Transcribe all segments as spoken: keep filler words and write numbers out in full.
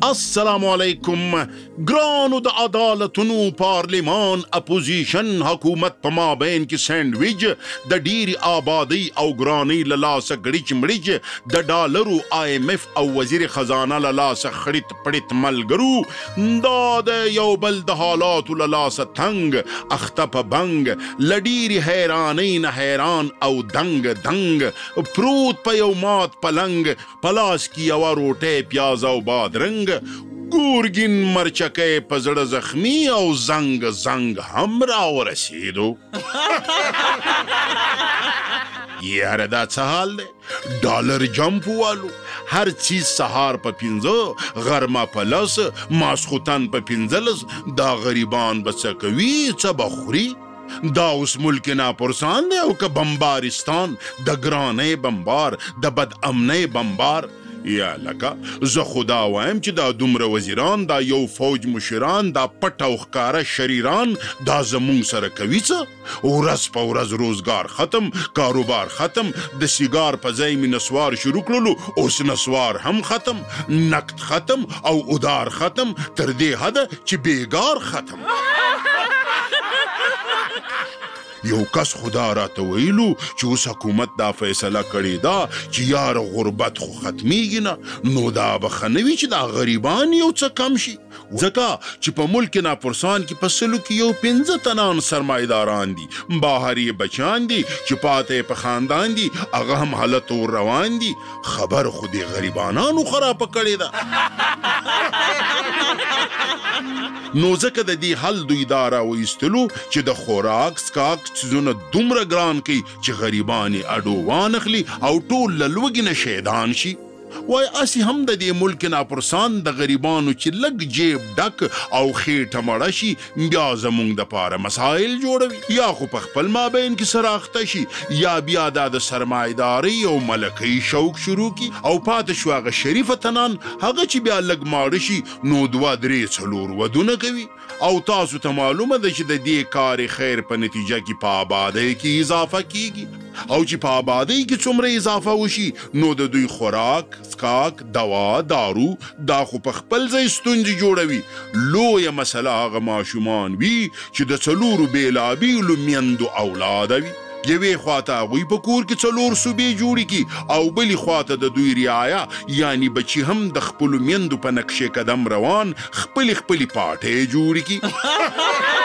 السلام علیکم ګرانو د عدالتونو پارلیمان اپوزیشن حکومت په مابین کې سینډویچ د ډیری آبادی او ګرانۍ له لاسه ګړیچ مړیچ د ډالرو آی ایم ایف او وزیر خزانه له لاسه خړیت پړیت ملګرو دا د یو بل د حالاتو له لاسه تنګ اخته په بنګ له ډیرې حیرانۍ نه حیران او دنګ دنګ پروت په یو مات پلنګ په لاس کې یوه روټۍ پیاز او بادرنګ ګورګین مرچکۍ په زړه زخمي او زنګ زنګ هم راورسېدو یاره دا څه حال دی ډالر جمپ والو هر چیز سهار په پنځه غرمه په لس ماسخوتن په پنځلس دا غریبان به څه کوي څه به خوري دا اوس ملک ناپرسان دی او که بمبارستان د ګرانۍ بمبار د بد امنۍ بمبار یا لکه زه خدا وایم چې دا دومره وزیران دا یو فوج مشران دا پټ او ښکاره شریران دا زمونږ سره کوي څه ورځ په ورځ روزګار ختم کاروبار ختم د سیګار په ځای مې نسوار شروع کړلو اوس نسوار هم ختم نقد ختم او ادار ختم تر دې حده چې بیګار ختم یو کس خدا راته ویلو چې اوس حکومت دا فیصله کړې ده چې یار غربت خو ختمیږي نه نو دا به ښه نه وي چې دا غریبان یو څه کم شي ځکه چې په ملک ناپرسان کې په سلو کې یو پنځه تنان سرمایداران دي بهر یې بچیان دي چې پاته په خاندان دي هغه هم حالت ور روان دي خبر خو دې غریبانانو خرابه کړې ده نو ځکه د دې حل دوی دا راویستلو چې د خوراک څښاک څیزونه دومره ګران کوي چې غریبان یې اډو وانخلي او ټول له لوږې نه شیدان شي وای اسی هم د دې ملک ناپرسان د غریبانو چې لږ جیب ډک او خېټه مړه شي بیا زمونږ دپاره مسایل جوړوي یا خو په خپل مابین کې سراخته شي یا بیا دا د سرمایدارۍ او ملکۍ شوق شروع کی او پاتې شو هغه شریفه تنان هغه چې بیا لږ ماړه شي نو دوه درې څلور ودونه کوي او تاسو ته معلومه ده چې د دې کار خیر په نتیجه کې په آبادۍ کې اضافه کیږي او چې په آبادۍ کې څومره اضافه وشي نو د دوی خوراک څښاک دوا دارو دا خو په خپل ځای ستونزې جوړوي لویه مسله هغه ماشومان وي چې د څلورو بېلابېلو میندو اولاده وي یوې خواته هغوی په کور کې څلور صوبې جوړې کړي او بلې خواته د دوی رعایا یعنی بچي هم د خپلو میندو په نقشې قدم روان خپلې خپلې پاټۍ جوړې کړي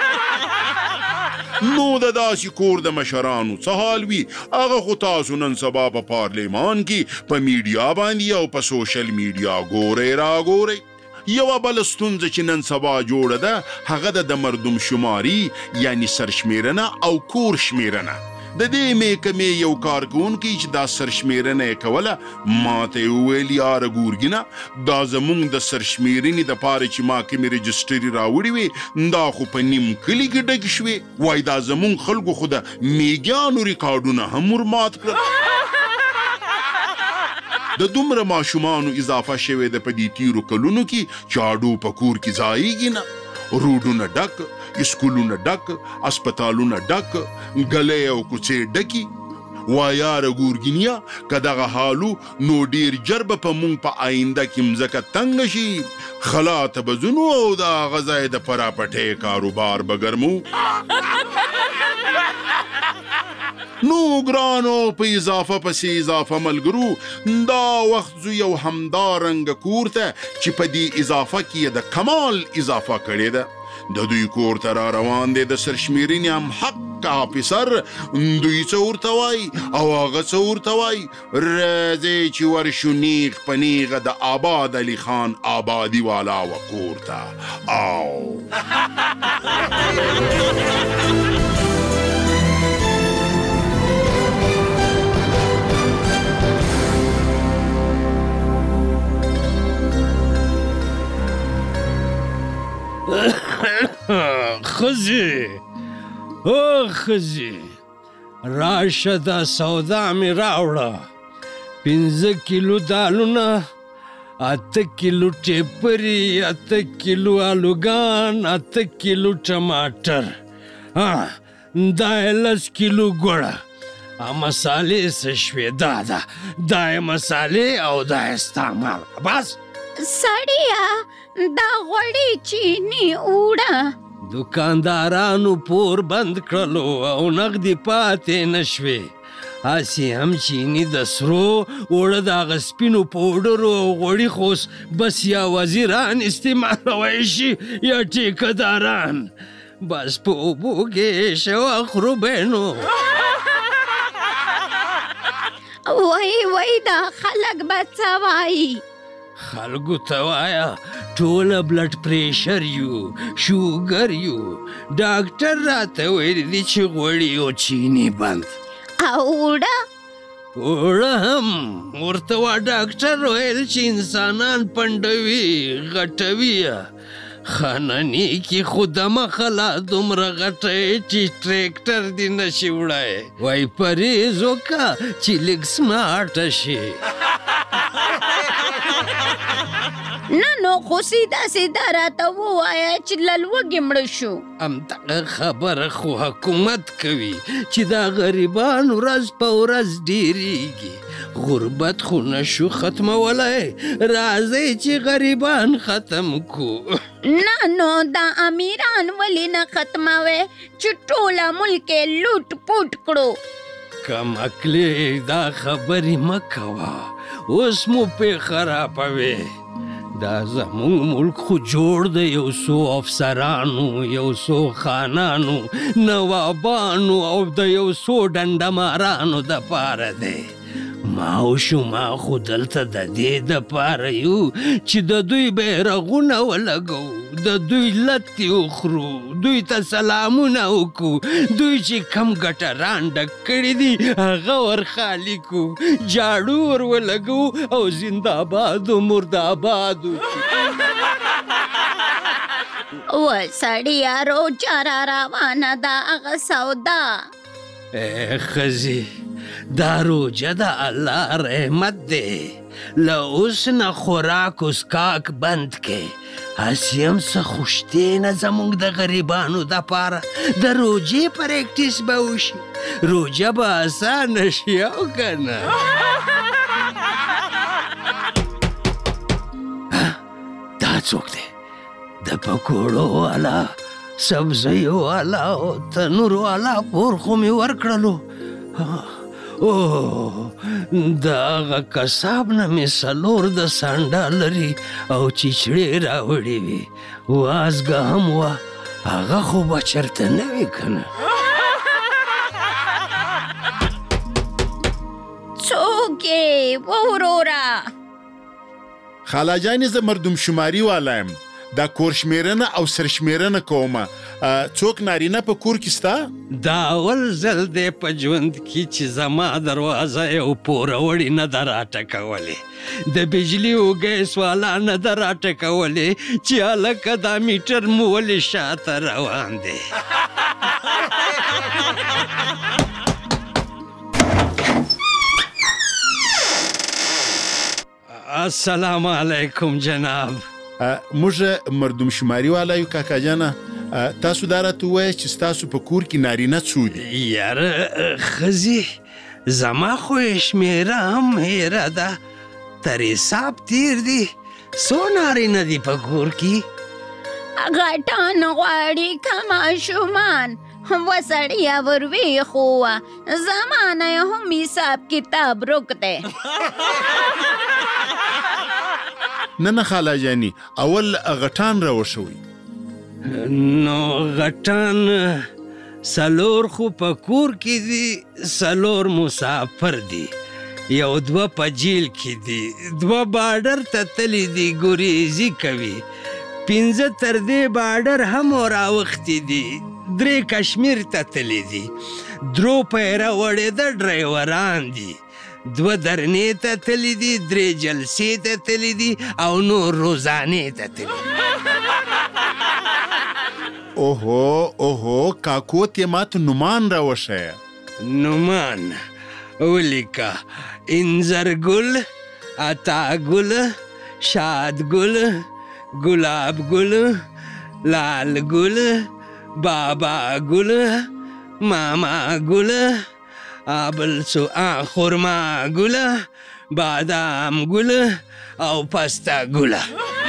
نو د داسې کور د مشرانو څه حال وي هغه خو تاسو نن سبا په پارلیمان کې په میډیا باندې او په سوشل میډیا ګورئ راګورئ یوه بله ستونزه چې نن سبا جوړه ده هغه ده د مردم شماري یعنی سرشمیرنه او کور شمیرنه د دې محکمې یو کارکوونکی چې دا سرشمیرنه یې کوله ماته یې وویل یاره ګورګینه دا زمونږ د سرشمیرنې دپاره چې ما کومې رجسټري راوړې وې دا خو په نیم کلي کې ډکې شوې وایي دا زمونږ خلکو خو د میږیانو ریکارډونه هم ور مات کړل د دومره ماشومانو اضافه شوې ده په دې تیرو کلونو کې چې اډو په کور کې ځایږي نه روډونه ډک اسکولونه ډک اسپتالونه ډک ګلۍ او کوڅې ډکي وا یاره ګورګینیا که دغه حالو نو ډیر ژر به په مونږ په آینده کې مځکه تنګه شي خلا ته به ځو او د هغه ځای د پراپټۍ کاروبار به ګرمو نو ګرانو په اضافه پسې اضافه ملګرو دا وخت زو یو همدارنګه کور ته چې په دې اضافه کې د کمال اضافه کړې ده د دوی کور ته را روان دی د سرشمیرنې هم حق افیسر دوی څه ورته وایي او هغه څه ورته وایي راځئ چې ورشو نیغ په نیغه د آباد علي خان آبادي والا و کور ته او خزی او خزی راشه دا سودا می راوړه پنځه کیلو دالونه اته کیلو ټیپري اته کیلو آلوګان اته کیلو ټماټر دا لس کیلو ګوړه مسالې څه شوې دا ده دا مسالې او دا استعمال بس سړیا دا غوړي چینی وړه. دکاندارانو پور بند کړلو او نغدي پاتې نشوې. هسې هم چینی د سرو اوړه د هغه سپینو پوډرو او غوړي خوس بس یا وزیران استعمالوی شي یا ټیکهداران. بس په اوبو کې شو اخرو بینو. وای وای دا خلک به څه وایي؟ خلکو ته وایه ټوله بلډ پریشر یو، شوګر یو. ډاکټر راته ویلی دي چې غوړي او چینی بند. او اوړه؟ اوړه هم ورته وا ډاکټر ویل چې انسانان پنډوي غټوي. خانني کې خو دمخه لا دومره غټی چې ټریکټر دې نشي وړی. وای پرهیز وکړه چې لږ سمارټه شي. نه نو خو سیده سیده راته ووایه چې له لوږې مړه شو. همدغه خبره خو حکومت کوي چې دا غریبان ورځ په ورځ ډېرېږي. غربت خو نشو ختمولی، راځئ چې غریبان ختم کو. نه نو دا امیران ولې نه ختموي چې ټوله ملک یې لوټ پوټ کړو؟ کم عقلې دا خبرې مه کوه، اوس مو پې خرابوې. دا زمونږ ملک خو جوړ د یو څو افسرانو، یو څو خانانو، نوابانو او د یو څو ډنډمارانو دپاره دی. ما او شما خو دلته د دې دپاره یو چې د دوی بیرغونه ولګو، د دوی لتې وخورو، دوی ته سلامونه وکړو، دوی چې کم ګټه رانډک کړي دي هغه ور خالي کړو، جاړو ور ولګو او زنده‌باد و مرده‌باد وکړو. و سړیا روجه را روانه ده هغه سودا. ای ښځې دا روجه د الله رحمت دی. له اوس نه خوراک اسکاک بند کې. هسې هم څه خوشتېنه زموږ د غریبانو دپاره د روجې پریکټیس به وشي. روجه به اسانه شي او که نه؟ دا څوک دی؟ د پکوړو والا، سبزیو والا او تنور والا پور خو مې ورکړلو. اوه د هغه کساب نه مې څلور د سانډا لري او چیچړې راوړې وي. وازګه هم وه، هغه خو به چېرته نه وي که نه؟ څوک یې ووروره؟ خاله جانې زه مردم شماري والا یم. دا کور شمېرنه او سرشمېرنه کومه. څوک نارینه په کور کې ستا؟ دا اول ځل دی په ژوند کې چې زما دروازه یو پوروړي نه ده راټکولې. د بجلي او ګیس والا نه ده راټکولې چې هلکه دا میټر مو ولې شاته روان دی. السلام علیکم جناب. موږ مردم شماري والا یو کاکا جانه. تاسو دا راته ووایه چې ستاسو په کور کې نارینه څو دي؟ یاره ښځې زما خو یې شمېره هم هیره ده، تر حساب تیر دي. څو نارینه دي په کور کې؟ غټان غواړي که ماشومان؟ و سړیا ورویښو وه، زمانه یې هم حساب کتاب رک دی. نه نه خاله جانې، اول غټان راوښوئ. نو غټان څلور خو په کور کې دي، څلور مسافر دي، یو دوه په جیل کې دي، دوه باډر ته تلي دي ګریزي کوي، پنځه تر دې باډر هم راوختي دي، درې کشمیر ته تلي دي، درو پیره وړېده ډریوران دي، دوه درنې ته تلي دي، درې جلسې ته تلي دي او نور روزانې ته تلي دي. اوهو اوهو کاکو ته ماته نومان راوښیه. نومان ولیکه: انځرګل، عطاګل، شادګل، ګلابګل، لالګل، باباګل، ماماګل، ابل سو خرماګل، بادام ګله او پستا ګله.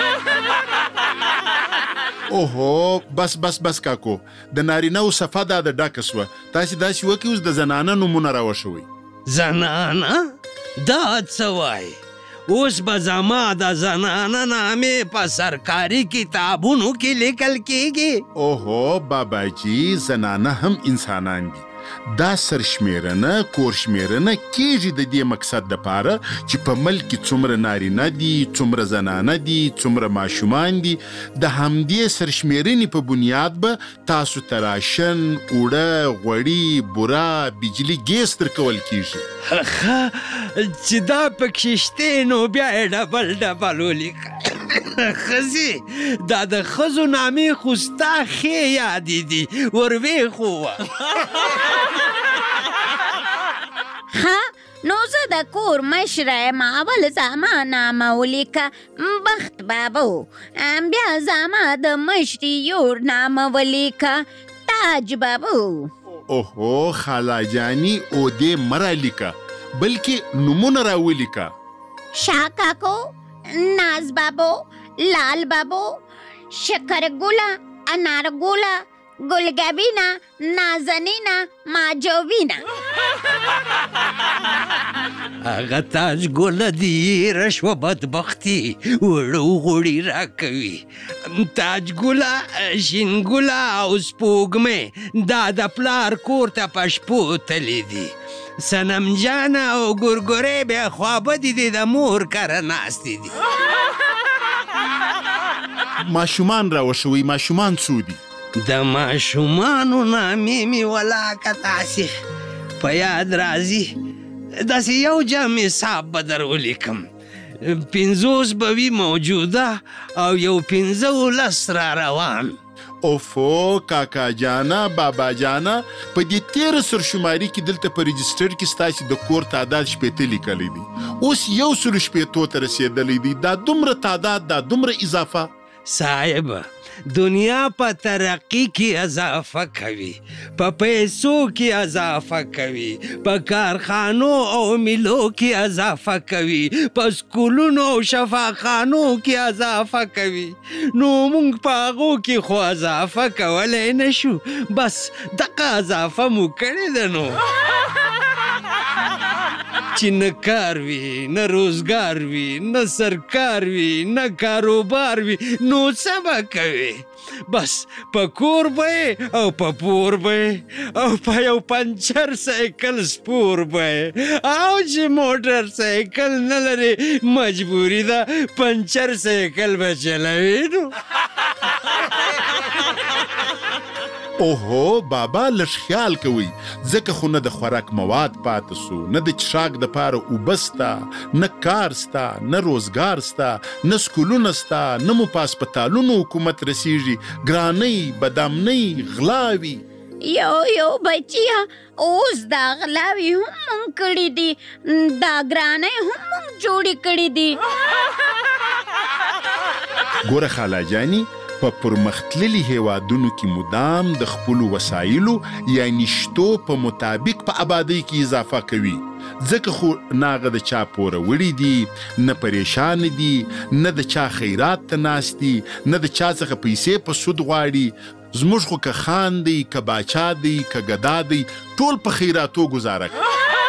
اوهو بس بس بس کاکو د نارینهو صفه دا د ډکه سوه. تاسې داسې وکړئ اوس د زنانه نومونه راوښوئ. زنانه؟ دا څه وایي؟ اوس به زما د زنانه نامې په سرکاري کتابونو کې لیکل کیږي؟ اوهو باباجي زنانه هم انسانان دي. دا سرشمیرنه کورشمیرنه کیږي د دې مقصد دپاره چې په ملک کې څومره نارینه دي، څومره زنانه دي، څومره ماشومان دي. د همدې سرشمیرنې په بنیاد به تاسو ته راشن، اوړه، غوړي، بوره، بجلي، ګیس درکول کیږي. ښه چې دا پکې شته نو بیا یې ډبل ډبل ولیکه. ښځې دا د ښځو نامې خو ستا ښې یادې دي، وروې خو وه. ها نو زه د کور مشره یم، اول زما نامه ولیکه بخت بابو، بیا زما د مشري یور نامه ولیکه تاج بابو. اوهو خالا جاني اودې مه رالیکه بلکې نومونه راولیکه. شاه کاکو، ناز بابو، لال بابو، شکر ګوله، انار ګوله، گلگبینا، نازنینا، ماجوینا. هغه تاج ګله دې رشوه بدبختي وړو غوړي راکوي. تاج ګله، شین ګله او سپوږمۍ دا د پلار کور ته په شپو تللی دي. صنم جانه او ګورګورې بیا خوابدي دي د مور کره ناستې دي. ماشومان راوښوئ. ماشومان څو دي؟ د ماشومانو نامې مې ولاکه تاسې په یاد راځي. داسې یو جام حساب به در ولیکم. پنځوس به وي موجوده او یو پنځه ولس را روان. اوفو کاکا جانا، بابا جانا، په دې تیره سرشماري کې دلته په رجسټر کې ستاسې د کور تعداد شپېته لیکلی دی. اوس یو سلو شپېتو ته رسېدلی دی. دا دومره تعداد، دا دومره اضافه. صاحب دنیا په ترقی کې اضافه کوي، په پیسو کې اضافه کوي، په کارخانو او ملو کې اضافه کوي، په سکولونو او شفاخانو کې اضافه کوي. نو موږ په هغو کې خو اضافه کولی نشو، بس دغه اضافه مو کړې ده. نو چې نه کار وي، نه روزګار وي، نه سرکار وي، نه کاروبار وي، نو څه به کوې؟ بس په کور به او په پور به او په یو پنچر سایکل سپور به. او چې موټر سایکل نه لري مجبوري ده پنچر سایکل به چلوي. نو اوهو بابا لږ خیال کوئ، ځکه خو نه د خوراک مواد پاته سو، نه د چښاک دپاره اوبه سته، نه کار سته، نه روزګار سته، نه سکولونه سته، نه مو په هسپتالونو حکومت رسیږي. ګرانۍ، بدامنۍ، غلاوي. یو یو بچیا اوس دا غلاوي هم مونږ کړي دي، دا ګرانۍ هم مونږ جوړې کړي دي. ګوره خالا جاني، په پرمختللي هیوادونو کې مدام د خپلو وسایلو یعنی شتو په مطابق په آبادۍ کې اضافه کوي. ځکه خو نه هغه د چا پوره وړي دي، نه پریشان دي، نه د چا خیرات ته ناست دي، نه د چا څخه پیسې په سود غواړي. زموږ خو که خان دی، که باچا دی، که ګدا دی، ټول په خیراتو ګزاره کوي.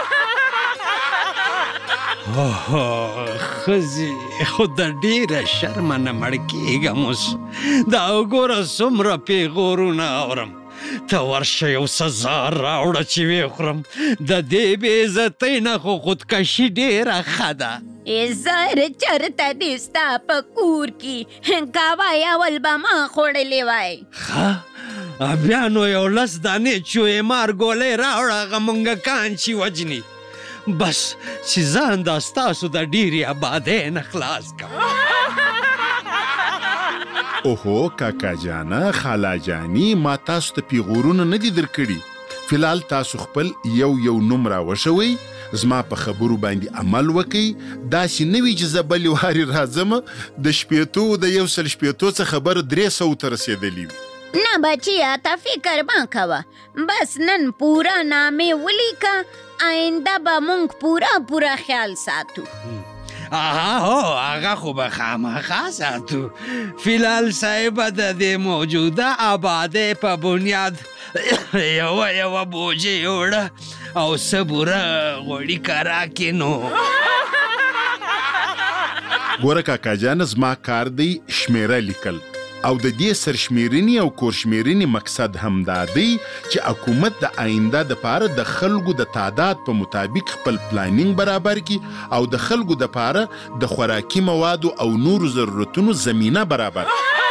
ښځې خو د ډېره شرمه نه مړ کېږم اوس. دا وګوره څومره پیغورونه اورم. ته ورشه یو څه زار راوړه چې ویې خورم. د دې بې عزتۍ نه خو خودکشي ډېره ښه ده. زر چرته دې ستا په کور کې کوای اول به ما خوړلې وای. ښه بیا نو یو لس دانې چوې مار ګولۍ راوړه، هغه مونږکان چې وجني. بس چې ځان دا ستاسو د ډېرې آبادۍ نه خلاص کړم. اوهو کاکا جانا، خالا جاني، ما تاسو ته پیغورونه نه دي درکړي. فلحال تاسو خپل یو یو نوم راوښوئ، زما په خبرو باندې عمل وکئ. داسې نه وي چې زه بلې وارې راځم د شپېتو د یو سل شپېتو څه خبر درې سوو ته رسېدلي وي. نه بچیا ته فکر مه کوه بس نن پوره نامې ولیکه آینده به مونږ پوره پوره خیال ساتو آها هو هغه خو به خامخا ساتو فیلحال صاحبه د دې موجوده آبادۍ په بنیاد یوه یوه بوجې وړه او څه بوره غوړي کرا کې نو ګوره کاکا جان زما کار دی شمیره لیکل او د دې سرشمیرنې او کورشمیرنې مقصد هم دا دی چې حکومت د آینده دپاره د خلکو د تعداد په مطابق خپل پلانینګ برابر کړي او د خلکو دپاره د خوراکي موادو او نورو ضرورتونو زمینه برابر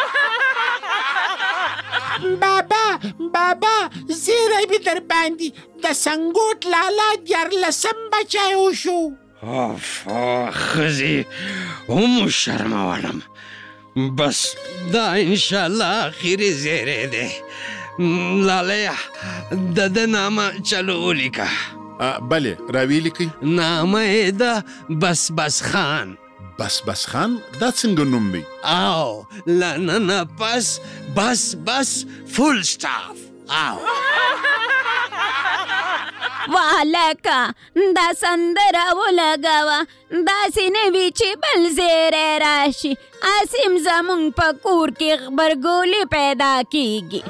بابا بابا زیری بی در باندی د سنگوټ لالا دیارلسم بچی وشو آف ښځې هم شرمولم بس دا انشاءالله آخري زیری دی لالیه د ده نامه چلو ولیکه بلې راویې لیکئ نامه یې ده بس بس خان بس بس خان دا څنګه نوم دی او له ننه پس بس بس فول سټاف او والکه دا سندره ولګوه داسې نه وي چې بل زیری راشي اسیم زمونږ په کور کې غبرګولې پیدا کیږي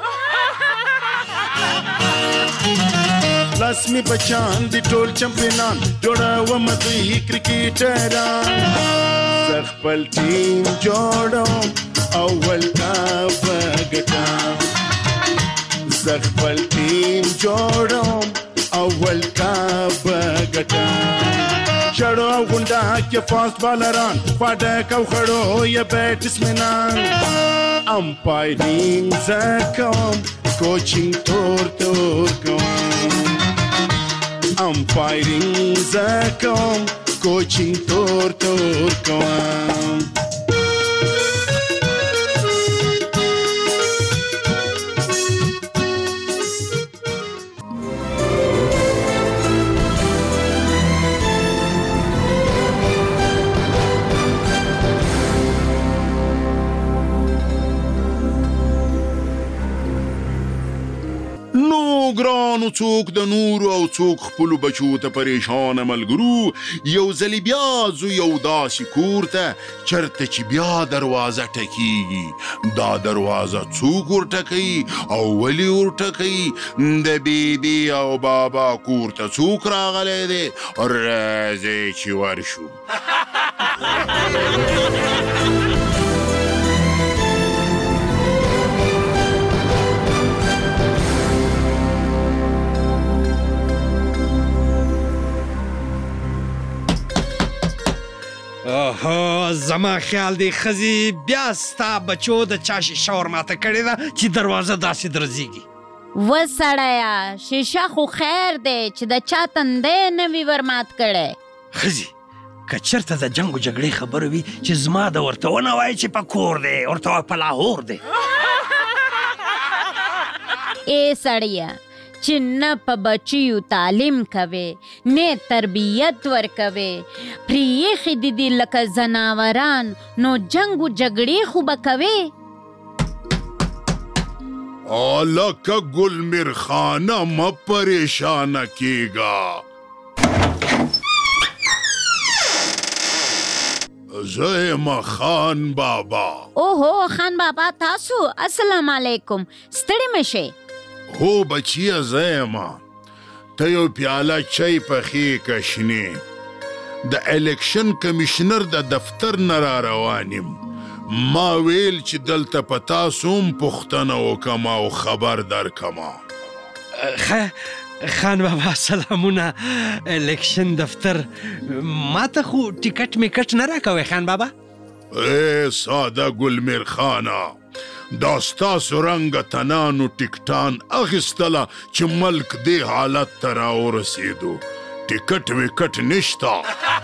لاس می بچان دی ټول چمپینان جوړوم دوی کرکټران زه خپل ټیم جوړوم اول کپ ګټم زه خپل ټیم جوړوم اول کپ ګټم چړو او غونډه کې فاست بالران پاډک او خړو یا بیټسمنان امپایرینګ زه کوم کوچینګ تور تور کوم امپایرینګ زه کوم کوچینګ تور تور کوم ګرانو څوک د نورو او څوک خپلو بچو ته پریشانه ملګرو یو ځلې بیا ځو یو داسې کور ته چرته چې بیا دروازه ټکیږي دا دروازه څوک ورټکوي او ولې ورټکوي د بیبي او بابا کور ته څوک راغلی دی راځئ چې ورشو اوهو زما خیال دی ښځې بیا ستا بچو د چا شیشه ورماته کړې ده چې دروازه داسې درزیږي و سړیه شیشه خو خیر دی چې د چا تندی نه وي ورمات کړی ښځې که چېرته د جنګ و جګړې خبره وي چې زما د ورته ونه وایي چې په کور دی ورته وایي په لاهور دی ای سړیه چې نه په بچیو تعلیم کوي نه تربیت ورکوي پرېښې دي دي لکه ځناوران نو جنګ و جګړې خو به کوي لکه ګل میرخانه مه پریشانه کیږه زه یم خان بابا اوهو خان بابا تاسو السلام علیکم ستړي مه شئ هو بچیه زه یم ته یو پیاله چای پخې که شنې د الیکشن کمیشنر د دفتر نه را روان یم ما ویل چې دلته په تاسو هم پوښتنه وکم او خبر درکمه خان بابا سلامونه الیکشن دفتر ما ته خو ټیکټ میکټ نه راکوئ خان بابا ای ساده ګلمیر خانه دا ستاسو رنګه تنانو ټیکټان اخیستله چې ملک دې حالت ته راورسېدو ټیکټ ویکټ نشته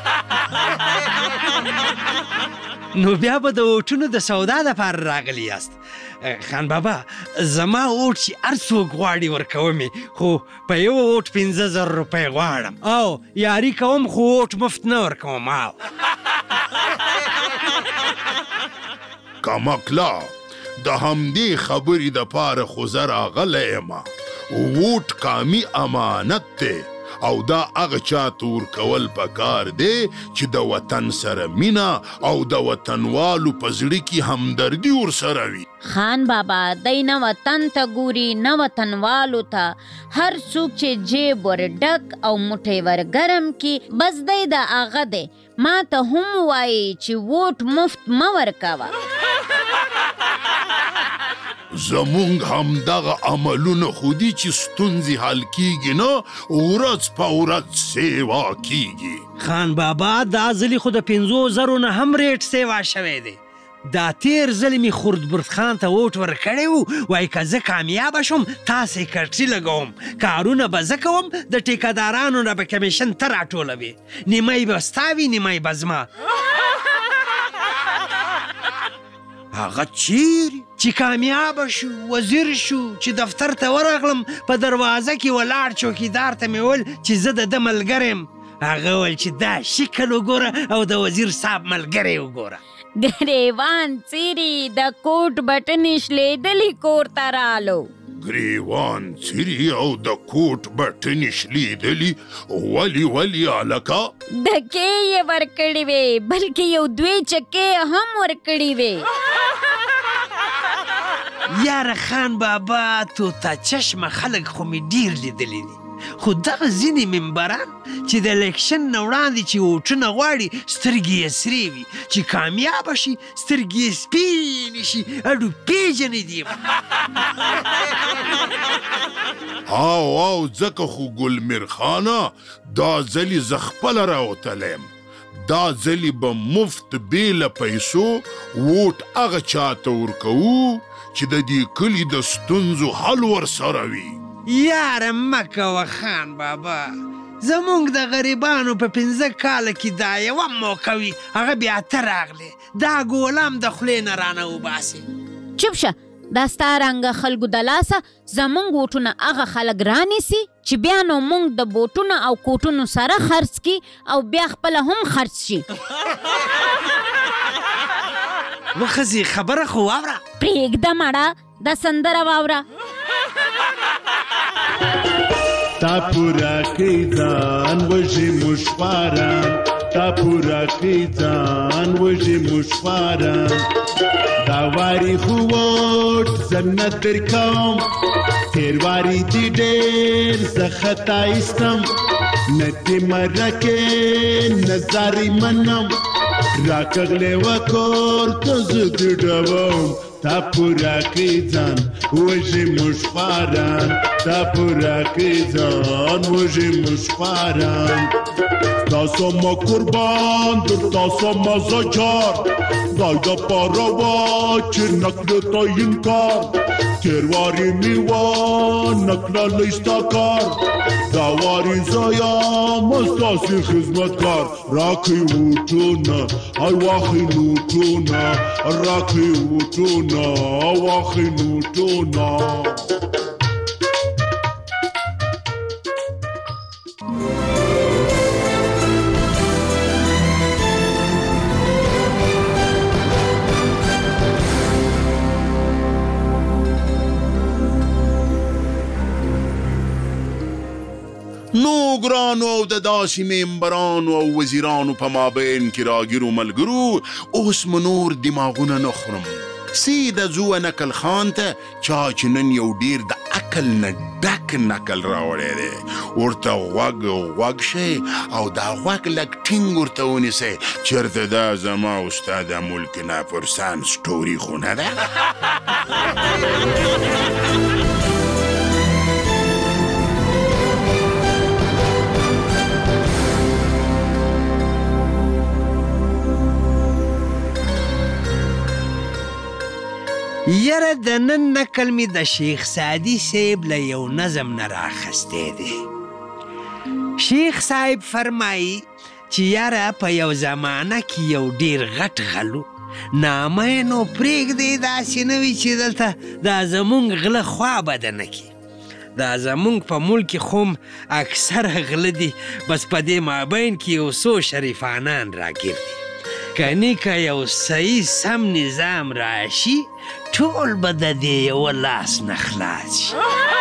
نو بیا به د اوټونو د سودا دپاره راغلی یاست خان بابا زما اوټ چې هر څوک غواړي ورکومې خو په یو اوټ پنځه زره روپۍ غواړم او یاري کوم خو اوټ مفت نه ورکوم او کمکلا د همدې خبرې دپاره خو زه راغلی یمه. ووټ کامي امانت دی او دا هغه چاته ورکول پکار دی چې د وطن سره مینه او د وطنوالو په زړه کې همدردي ورسره وي. خان بابا دی نه وطن ته ګوري نه وطنوالو ته. هر څوک چې جیب ور ډک او موټی ور ګرم کی بس دی د هغه دی. ما ته هم وایي چې ووټ مفت مه ورکوه. زمونږ همدغه عملونه خو دي چې ستونزې حل کیږي نه ورځ په ورځ سیوا کیږي. خان بابا دا ځلې خو د پنځو زرو نه هم ریټ سیوا شوی دی. دا تیر ځلې مې خردبرد خان ته ووټ ورکړی و، وایي که زه کامیابه شوم تاسې کټري لګوم، کارونه به زه کوم، د ټیکهدارانو نه به کمیشن ته راټولوې، نیمه یې به ستا وي نیمه یې به زما. هغه چیرې چې کامیابه شو وزیر شو چې دفتر ته ورغلم په دروازه کې ولاړ چوکیدار ته مې ویل چې زه د ده ملګری یم. هغه ویل چې دا شکل وګوره او د وزیر صاحب ملګری وګوره. ګریوان څیري د کوټ بټنې شلیدلې کور ته رالو. ګریوان څیري او د کوټ بټنې شلیدلې ولې ولې هلکه؟ ډکې یې ورکړې وې بلکې یو دوې چکې هم ورکړې وې. یاره خان بابا توتا چشمه خلک خو مې ډیر لیدلی دي، خو دغه ځینې ممبران چې د الیکشن نه وړاندې چې ووټونه غواړي سترګې یې سرې وي، چې کامیابه شي سترګې یې سپینې شي اډو پیژنې دي. او او ځکه خو ګلمیر خانه دا ځلې زه خپله راوتلی یم. دا ځلې به مفت بې له پیسو ووټ هغه چاته ورکوو چې د دې کلي د ستونزو حل ورسره وي. یاره مه کوه خان بابا، زمونږ د غریبانو په پنځه کاله کې دا یوه موقع وي هغه بیا ته راغلې دا ګولام د خولې نه رانه وباسې. چوپ شه، دا ستا رنګه خلکو د لاسه زمونږ ووټونه هغه خلک رانیسي چې بیا نو مونږ د بوټونو او کوټونو سره خرڅ کي او بیا خپله هم خرڅ شي. وخزي خبره خو واوره. پرېږده مړه دا سندره واوره. تا پورا کړی ځان وژي مشواره، تا پورا کړی ځان وژي مشواره، دا واري خو ووټ زه نه درکوم، تېر واري دې ډېر زه خطا ایستم، نه دې مرکې نه زاري منم، راکغلی و کور ته زه دې ډوم، تا پورا کړی ځان وژي مشواره، تا پورا کړی ځان وژي مشواره، تاسو ما قربان در تاسو ما زجار، دای دا پاره وا چې نکړو تا انکار، تېرواري مې وا نکړلی ستا کار، دا واري زه یم ستاسې خدمتګار، راکړئ ووټونه ای واخئ نوټونه، راکړئ ووټونه واخئ نوټونه. نو ګرانو او د داسې ممبرانو او وزیرانو په مابین کې راګیرو ملګرو اوس مو نور دماغونه نه خورم، سیده ځو نکل خان ته چا چې نن یو ډیر د عقل نه ډک نکل راوړی دی، ورته غوږ غوږ شئ او دا غوږ لږ ټینګ ورته ونیسئ، چېرته دا زما او ستا د ملک ناپرسان سټوري خو نه ده. یره د نن نکل می د شیخ سعدي صاحب له یو نظم نه راخستی دی. شیخ صاحب فرمایي چې یاره په یو زمانه کې یو ډیر غټ غلو نامه یې نو پرېږدی داسې نه وي چې دلته دا زمونږ غله خوا بده نه کړي. دا زمونږ په ملک خوم اکثره غله دي، بس په دې مابین کې یو څو شریفانان راګیر دي. کنی که یو صحیح سم نظام راشي ټول به د دې یوه لاس نه خلاص شي.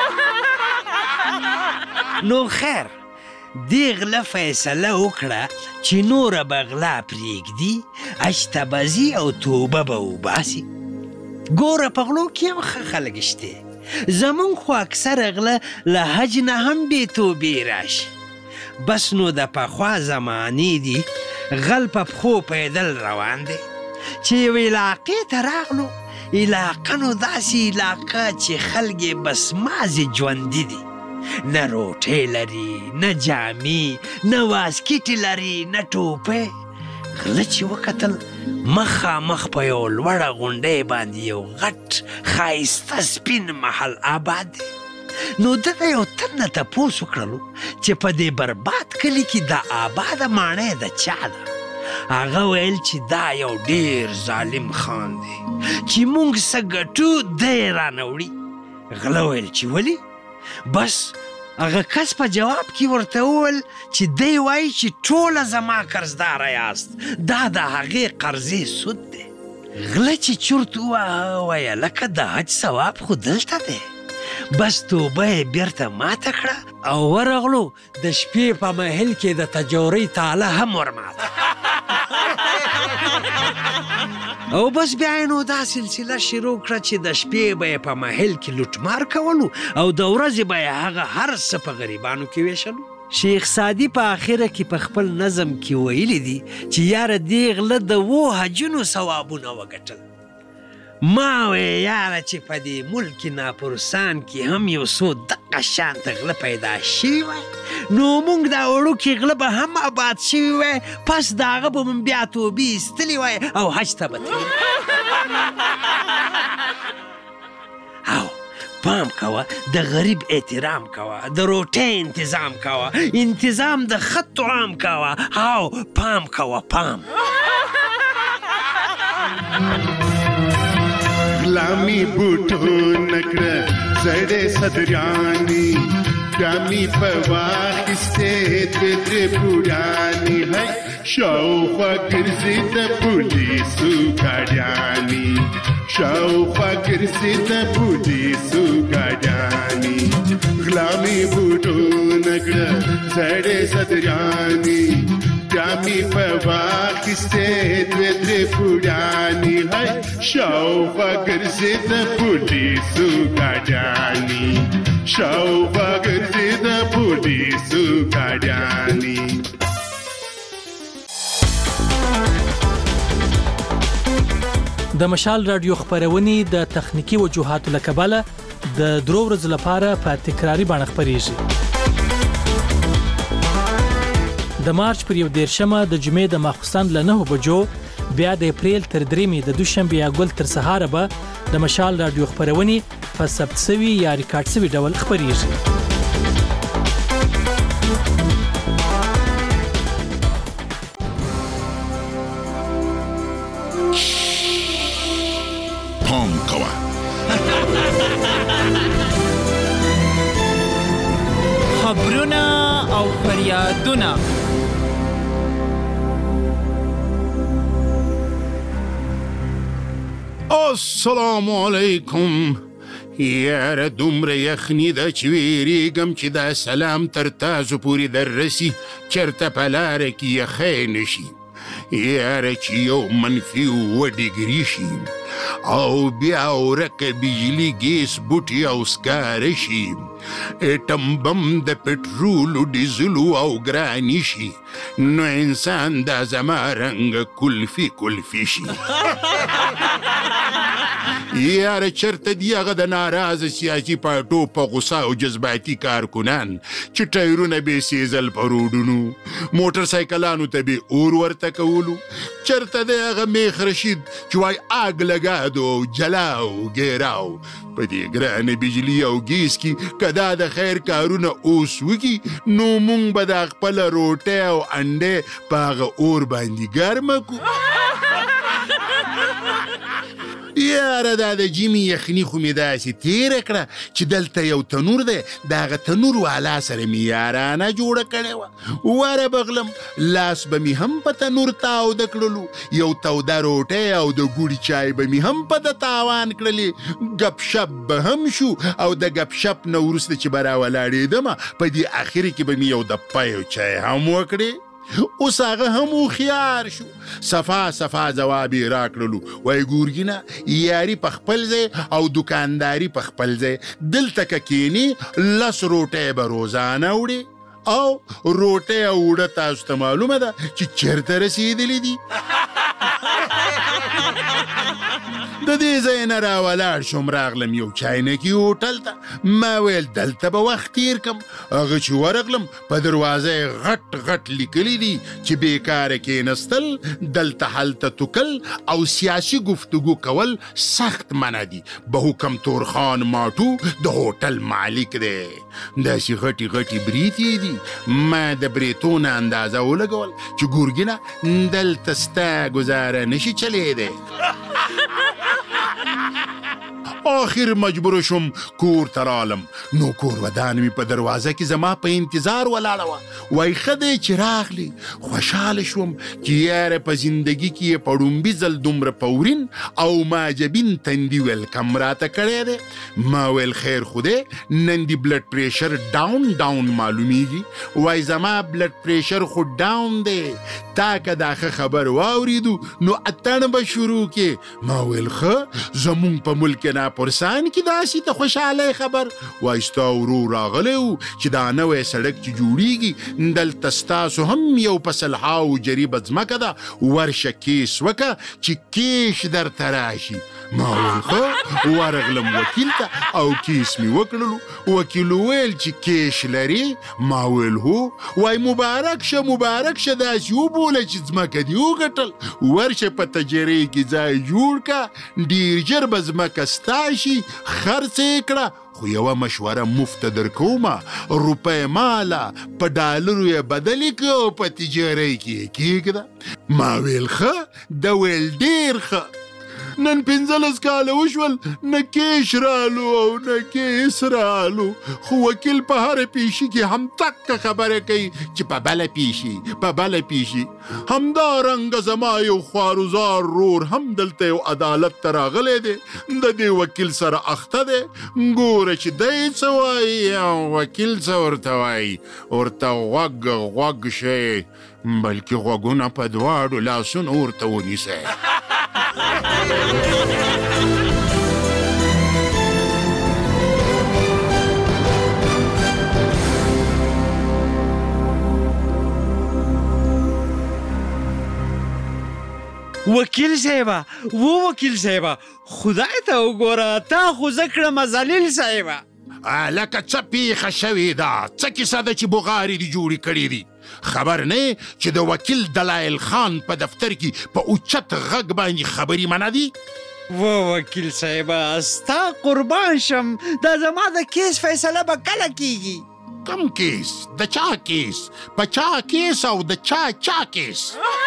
نو خیر دې غله فیصله وکړه چې نوره به غلا پرېږدي، حج ته به ځي او توبه به وباسي. ګوره په غلو کې هم ښه خلک شته، زمونږ خو اکثره غله له حج نه هم بې توبې راشي. بس نو د پخوا زمانې دي غل په پښو پیدل روان دی چې یوې علاقې ته راغلو. علاقه نو داسې علاقه چې خلک یې بسمازې ژوندي دي، نه روټۍ لري، نه جامې، نه واسکټې لري، نه ټوپۍ. غله چې وکتل مخامخ په یو لوړه غونډۍ باندې یو غټ ښایسته سپین محل آباد دی. نو ده د یو تن نه تپوس وکړلو چې په دې برباد کلي کې دا آباده ماڼۍ د چا ده؟ هغه ویل چې دا یو ډېر ظالم خان دی چې موږ څه ګټو دی یې رانه وړي. غله ویل چې ولې؟ بس هغه کس په جواب کې ورته وویل چې دی وایي چې ټوله زما قرضداره یاست، دا د هغې قرضې سود دی. غله چې چورت ووهه ویه لکه د حج ثواب خو دلته دی. بس توبه یې بیرته ماته کړه او ورغلو د شپې په محل کې د تجورۍ تاله هم ورماته او بس بیا یې نو دا سلسله شروع کړه چې د شپې به یې په محل کې لوټمار کولو او د ورځې به یې هغه هر څه په غریبانو کې ویشلو. شیخ سادي په آخره کې په خپل نظم کې ویلي دي چې یاره دې غله د اوو حجونو ثوابونه وګټل. ما وی یاره چې په دې ملک ناپرسان کې هم یو څو دقه شانته غله پیدا شوي وای نو موږ دا وړوکې غله به هم آباد شوي وای، پس د هغه به مونږ بیا توبې ایستلې وای او حج ته به تللي. او پام کوه، د غریب احترام کوه، د روټۍ انتظام کوه، انتظام د ښه طعام کوه، او پام کوه پام. غلامی بوټو نکړه زړې صدراني، ګامي په واخیستې دوې درې بوډانې، هی شاوخوا ګرځي د پولیسو ګاډیانې، شاوخوا ګرځي د پولیسو ګاډیانې. غلامی بوټو نکړه زړې صدراني، ګامي په واخیستې دوې درې بوډانې، هی شاوخوا ګرځي د پولیسو ګاډیانې، شاوخوا ګرځي د پولیسو ګاډیانې. د مشال رادیو خپرونې د تخنیکی وجوهاتو له کبله د درو ورځو لپاره په تکراری بڼه خپریږي. د مارچ پر یو دیرشمه د جمعې د ماخوستن له نهو بجو بیا د اپریل تر دریمې د دوشنبې یا ګل تر سهاره به د مشال رادیو خپرونې په ثبت سوي یا ریکارډ سوي ډول خپریږي. پام کوه خبرونه او فریادونه السلام علیکم. یاره دومره یخني ده چې ویریږم چې دا سلام تر تاسو پورې در رسي چېرته په لاره کې یخی نشي. یاره چې یو منفي اووه ډګري شي او بیا ورکه بجلي ګیس بوټي او سکاره شي، اټم بم د پټرولو ډیزلو او ګراني شي، نو انسان دا زما رنګ کلفي کلفي شي. یاره چرته دی هغه د ناراضه سیاسي پارټو په غوسه او جذباتي کارکنان چې ټایرونه به سیزل په روډونو، موټر سایکلانو ته به اور ورته کولو، چرته دی هغه میخ رشید چې وای آگ لګادو او جلاو ګیراو. په دې ګرانه بجلي او ګیس کې که دا د خیر کارونه اوس وکي نو مونږ به دا خپله روټۍ او انډۍ په هغه اور باندې ګرمه کړو. یاره دا د جیمي یخني خو مې داسې تېره کړه چې دلته یو تنور دی د هغه تنور والا سره مې یارانه جوړه کړې وه. واره بغلم لاس به مې هم په تنور تاوده کړلو، یو توده روټۍ او د ګوړي چای به مې هم په ده تاوان کړلې، ګپ شپ به هم شو او د ګپ شپ نه وروسته چې به راولاړېدمه په دې اخر کې به مې یو د پیو چای هم وکړې. اوس هغه هم هوښیار شو، صفا صفا ځواب یې راکړلو، وایي ګورګینه یاري په خپل ځای او دوکانداري په خپل ځای، دلته که کښېنې لس روټۍ به روزانه وړې او روټۍ او اوړه تاسو ته معلومه ده چې چېرته رسېدلي دي. د دې ځای نه راولاړ شوم، راغلم یو چاینکي هوټل ته، ما ویل دلته به وخت تېر کړم. هغه چې ورغلم په دروازه یې غټ غټ لیکلي دي چې بېکاره کېنستل، دلته هلته توکل او سیاسي گفتگو کول سخت منع دي. به حکم تورخان ماټو د هوټل مالک دی، داسې غټې غټې بریتې دي. ما د بریتو نه اندازه ولګول چې ګورګینه دلته ستا ګزاره نشي چلېدی. آخر مجبور شوم کور ته رالم، نو کور ودان مې په دروازه کې زما په انتظار ولاړه وه. وایي ښه دی چې راغلی، خوشحاله شوم چې یاره په زندګي کې یې په ړومبي ځل دومره پورین او معجبین تندي ویلکم راته کړی دی. ما ویل خیر خو دی، نن دې بلډ پریشر ډاون ډاون معلومیږي. وایي زما بلډ پریشر خو ډاون دی، تا که دا ښه خبر واورېدو نو اتڼ به شروع کې. ما ویل ښه زمونږ په ملک نه پرسان کې داسې ته خوشحالی خبر. وایي ستا ورور راغلی و چې دا نوی سړک چې جوړیږي دلته ستاسو هم یو په سلهاو جریبه ځمکه ده، ورشه کیس وکه چې کیش درته راشي. ما ویل ښه، ورغلم وکیل ته او کیس مې وکړلو. وکیل وویل چې کیش لرې؟ ما ویل هو. وایي مبارک شه مبارک شه، داسې وبوله چې ځمکه دې وګټل، ورشه په تجرۍ کې ځای جوړ که، ډېر ژر به ځمکه ستا شي، خرڅ یې کړه. خو یوه مشوره مفته در کومه، روپۍ ماله په ډالرو یې بدلې که او په تجارۍ کې یې کېږده. ما ویل ښه، ده ویل ډېر ښه. نن پنځلس کاله وشول، نه کیش رالو او نه کیس رالو، خو وکیل په هره پیشي کې هم تکه خبره کوي چې په بله پیشي په بله پیشي. همدارنګه زما یو خوارزار رور هم دلته یو عدالت ته راغلی دی، د دې وکیل سره اخته دی. ګوره چې دی څه وایي، وکیل څه ورته وایي، ورته غوږ غوږ شئ، بلکې غوږونه په دواړو لاسونو ورته ونیسئ. وکیل صاحبه، و وکیل صاحبه، خدای ته وګوره، تا خو زه کړمه ذلیل صاحبه. لکه څه پیښه شوې ده، څه کیسه ده چې بغارې دې جوړې کړې دي؟ خبر نه چې د وکیل دلایل خان په دفتر کې په اوچت غږ باندې خبرې منع دي؟ و وکیل صاحبه، ستا قربان شم، دا زما د کیس فیصله به کله کیږي؟ کم کیس؟ د چا کیس؟ په چا کیس او د چا چا کیس؟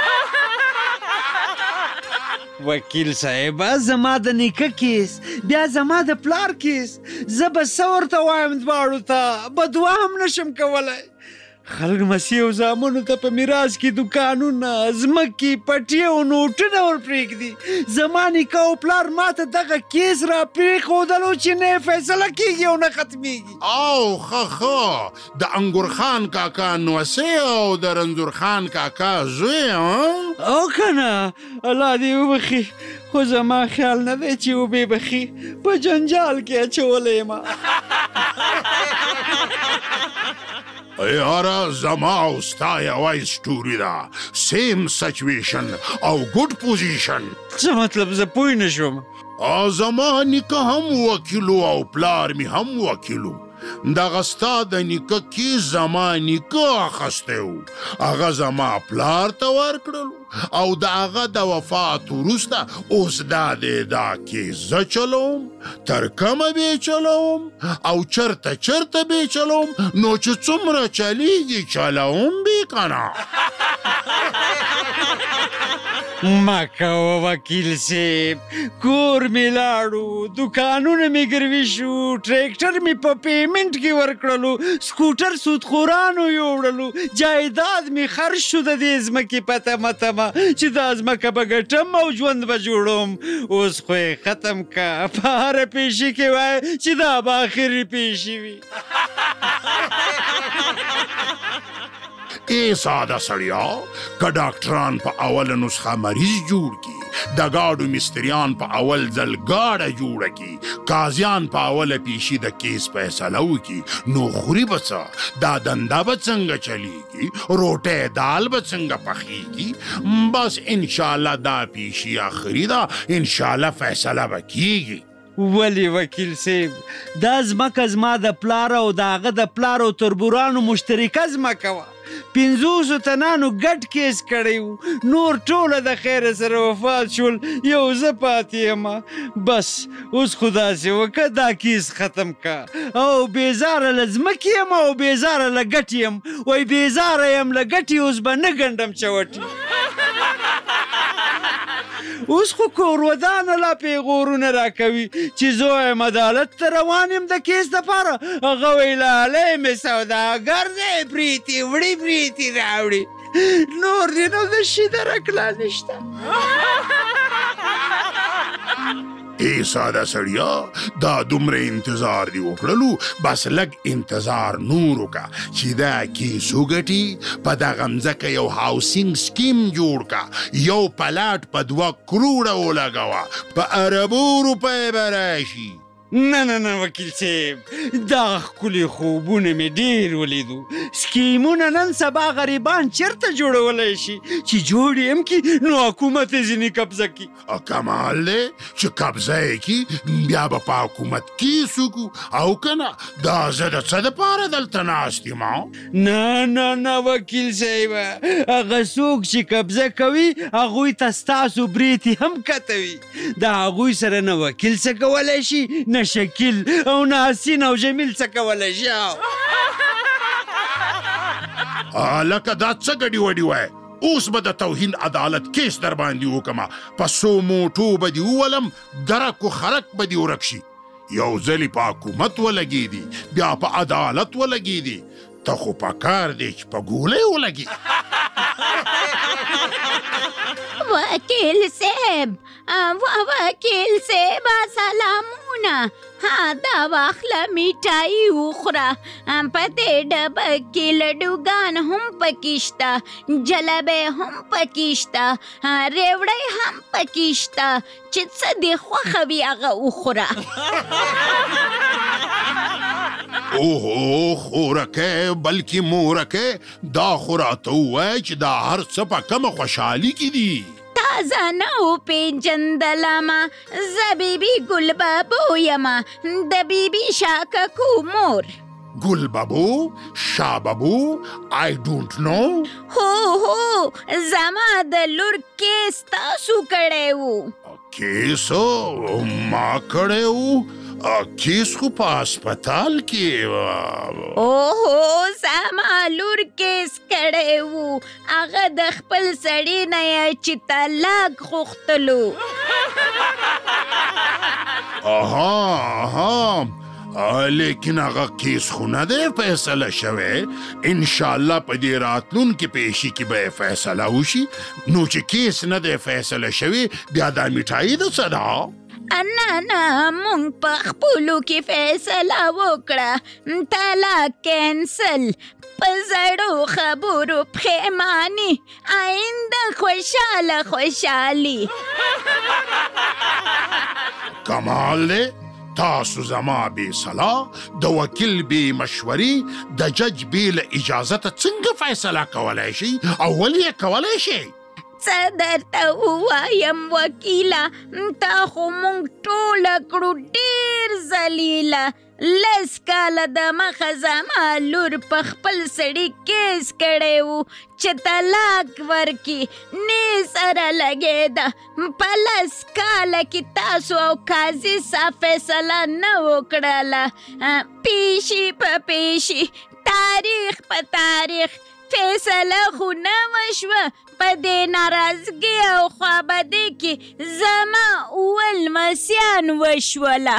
وکیل صاحبه، زما د نیکه کیس، بیا زما د پلار کیس، زه به څه ورته وایم دواړو ته، بدوا هم نشم کولی. خلک مسیح او زامنو ته په میراث کې دوکانونه، ځمکې، پټې او نوټونه ورپرېږدي. زما نیکه او پلار ما ته دغه کیس را پرېښودلو چې نه فیصله کېږي او نه ختمېږي. او ښه ښه، د انګور خان کاکا نوسۍ او د رنځور خان کاکا زوی او که نه، الله دې وبخي، خو زما خیال نه دی چې وبې بخي، په جنجال کې اچولی یم. یاره زما او ستا یوه اسټوري ده، سیم سچویشن او ګډ پوزیشن. څه مطلب؟ زه پوه نه شوم. زما نیکه هم وکیلو او پلار مې هم وکیلو. دغه ستا د نیکه کیس زما نیکه اخستی و، هغه زما پلار ته ورکړلو او د هغه د وفات وروسته اوس دا دی دا کیس زه چلوم، تر کومه بې چلوم او چرته چرته بې چلوم، نو چې څومره چلیږي چلوم بې که نه. ما کوه وکیل صاحب، کور مې لاړو، دوکانونه مې ګروي شو، ټریکټر مې په پیمنټ کې ورکړلو، سکوټر سودخورانو یوړلو، جایداد مې خرج شو د دې ځمکې په تمه تمه چې دا ځمکه به ګټم او ژوند به جوړوم. اوس خو یې ختم که، په هره پیشي کې وایه چې دا به آخري پیشي وي. ای ساده سړیا، که ډاکټران په اوله نسخه مریض جوړ کی، د ګاډو مستریان په اول ځل ګاډه جوړه کی، قاضیان په اوله پیشي د کیس فیصله وکي، نو خوري به څه؟ دا دنده به څنګه چلیږي؟ روټۍ دال به څنګه پخیږي؟ بس انشاءالله دا پیشي آخري ده، انشاءالله فیصله به کیږي. ولی وکیل صاحب، دا ځمکه زما د پلار او د هغه د پلار او تربورانو مشترکه ځمکه وه. پنځوسو تنانو ګډ کیس کړی و، نور ټوله د خیره سره وفات شول، یو زه پاتې یم. بس اوس خو داسې وکړه دا کیس ختم که، او بېزاره له ځمکې یم او بېزاره له ګټې یم. وایي بېزاره یم له ګټې، اوس به نه ګنډم چوټې. اوس خو کور ودانه لا پیغورونه راکوي چې زه وایم عدالت ته روان یم د کیس دپاره. هغه وایي لالی مې سوداګر دی، پریتي وړي پریتي راوړي، نور دې نو د شي درکلا نشته. ای ساده سړیا، دا دومره انتظار دی وکړلو، بس لږ انتظار نور وکړه چې دا کیس وګټي. په دغه مځکه یو هاوسینګ سکیم جوړ که، یو پلاټ په دوه کروړه ولګوه، په اربو روپۍ به راشي. نه نه نه وکیل صاحب، دا ښکلي خوبونه مې ډېر ولیدو. سکیمونه نن سبا غریبان چېرته جوړولی شي؟ چې جوړ یې هم کي نو حکومت یې ځینې قبضه کي. کمال دی چې قبضه یې کي، بیا به په حکومت کیس وکړو او که نه. دا زه د څه دپاره دلته ناست یم؟ نه نه نه وکیل صاحب، هغه څوک چې قبضه کوي هغوی ته ستاسو بریتې هم کته وي. د هغوی سره نه وکیل څه کولی شي، نه شکیل او نه حسین او جمیل څه کولی شي. لکه دا څه ګډي وډي وای، اوس به د توهین عدالت کیس در باندې وکړمه، په څو موټو به دې وولم، درک و خرک به دې ورک شي. یو ځلې په حکومت ولګېدي، بیا په عدالت ولګېدي، ته خو په کار دی چې په ګولۍ ولګي. وکیل صاحب، وکیل صاحب سلامونه. ها دا واخله میټایي وخوره، په دې ډبه کې لډوګان هم پکې شته، جلبۍ هم پکې شته، ریوړی هم پکې شته، چې څه دې خوښه وي هغه وخوره. اوهو خورکه بلکې مورکه، دا خو راته ووایه چې دا هر څه په کومه خوشحالي کې دي. تازه نه وپېژندلمه، زه بیبي ګل بابو یمه، د بیبي شاه ککو مور. ګل بابو؟ شاه بابو؟ آی ډونټ نو. هو هو، زما د لور کیس تاسو کړی و. کیس ما کړی و؟ کیس خو په هسپتال کې. اوهو، زما لور کیس کړی و، هغه د خپل سړي نه یې چې طلاق غوښتلو. اها اها، لیکن هغه کیس خو نه دی فیصله شوی. انشاءالله په دې راتلونکي پیشي کې به فیصله وشي. نو چې کیس نه دی فیصله شوی، بیا دا میټایي د څه ده؟ نه نه، مونږ په خپلو کې فیصله وکړه، طلاق کینسل، په زړو خبرو پښیماني، آینده خوشحاله خوشحالي. کمال دی، تاسو زما بې صلاح د وکیل بې مشورې د جج بې له اجازته څنګه فیصله کولی شئ او ولې یې کولی شئ؟ څه درته ووایم وکیله، تا خو مونږ ټوله کړو ډېر ذلیله. لس کاله د مخه زما لور په خپل سړي کیس کړی و چې طلاق ورکړي، نه سره لګېده. په لس کاله کې تاسو او قاضي صاحب فیصله نه وکړله، پیشي په پیشي، تاریخ په تاریخ، فیصله خو نه وشوه په دې ناراضګي او خوابدۍ کې زما اوه لمسیان وشوله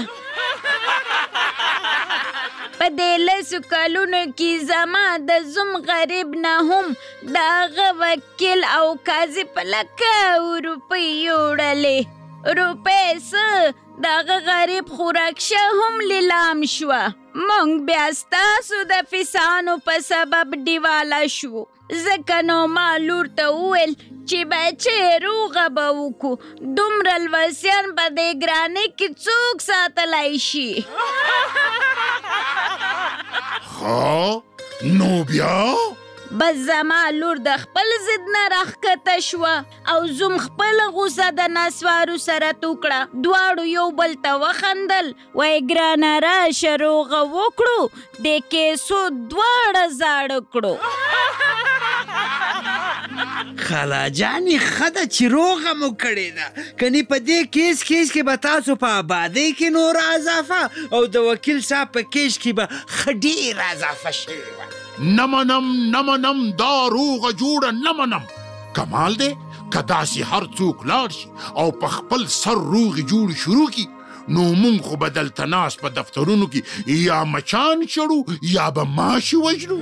په دې لسو کلونو کې زما د زوم غریب نه هم د هغه وکیل او قاضي په لکه روپۍ یوړلې روپۍ څه د هغه غریب خوراکشه هم لیلام شوه موږ بیا ستاسو د فیسانو په سبب دیواله شو ځکه نو ما لور ته وویل چې بچې روغه به وکړو دومره لمسیان په دې ګرانۍ کې څوک ساتلی شي ها نو بیا بس زما لور د خپل ضد نه راښکته شوه او زوم خپل غوسه د نسوارو سره توکړه دواړو یو بل ته وخندل وایي ګرانه راشه روغه وکړو د کیسو دواړه زاړه کړو خالا جانې ښه ده چې روغه مو کړې ده کنې په دې کیس کیس کې به تاسو په آبادۍ کې نور اضافه او د وکیل صاحب په کیس کې به ښه ډېره اضافه شوې وه نه منم نه منم دا روغه جوړه نه منم کمال دی که داسې هر څوک لاړ شي او په خپل سر روغې جوړې شروع کړي نو مونږ خو به دلته ناست په دفترونو کې یا مچان چړو یا به ماشي وژنو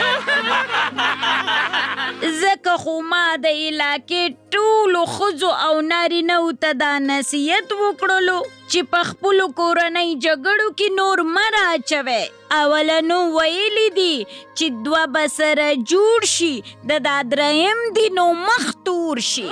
ځکه خو ما د علاقې ټولو ښځو او نارینهو ته دا نصیحت وکړلو چې په خپلو کورنۍ جګړو کې نور مه رااچوئ اولنو ویلي دي چې دوه به سره جوړ شي د دا دریم دي نو مخ تور شي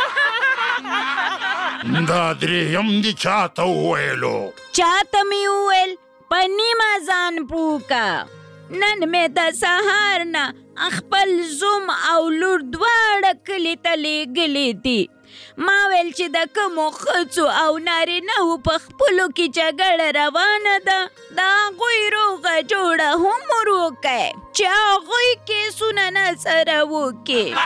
دا دریم دي چاته وویلو چاته مې وویل په نیمه ځان پوکه نن مې د سهار نه خپل زوم او لور دواړه کلي ته لیږلي دي ما ویل چې د کومو ښځو او نارینهو په خپلو کې جګړه روانه ده د هغوی روغه جوړه هم ور وکئ چې هغوی کیسونه نه سره وکړي